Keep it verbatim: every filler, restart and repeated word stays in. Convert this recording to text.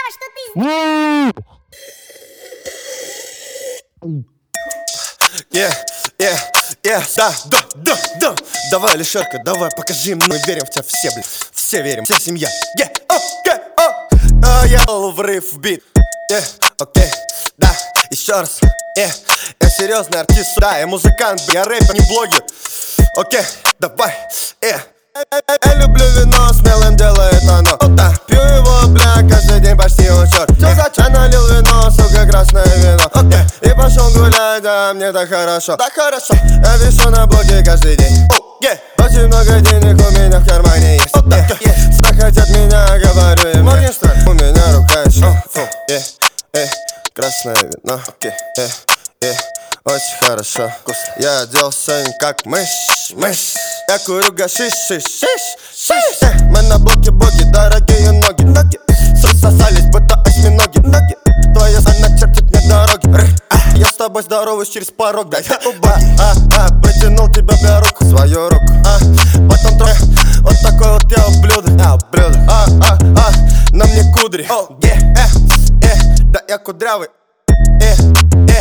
что ты Yeah, yeah, yeah, да, да, да, да. Давай, Лишерка, давай, покажи им. Мы верим в тебя все, блин, все верим, вся семья. Yeah, окей, о, а я врыв в бит. Yeah, окей, да, еще раз. Yeah, я серьезный артист, да, я музыкант, я рэпер, не блогер. Окей, давай, yeah. Я люблю вино, смелым делает оно. Да, пью его, бля, каждый день почти он черт. Все зачем налил вино, сука, красное вино. Окей, и пошел гулять, да, мне так хорошо. Так хорошо, я вешу на блоке каждый день. Yeah. Очень много денег у меня в кармане есть. Oh, yeah. Yeah. Все хотят меня, говорю им. У меня рука еще. Oh, yeah. Yeah. Красное вино. Okay. Yeah. Yeah. Очень хорошо. Вкусно. Я оделся как мышь, мышь. Я курю гашиш, шиш, шиш, шиш. Yeah. Мы на блоке боги, дорогие ноги, ноги. Сосались, будто осьминоги, ноги. Твоя она чертит мне дороги. Я с тобой здороваюсь через порог, да я убог. А, а, протянул тебе бля руку, свою руку. А, потом трое, вот такой вот я ублюдок. Я ублюдок. А, а, а, на мне кудри. О, е, э, э, да я кудрявый. Э, э,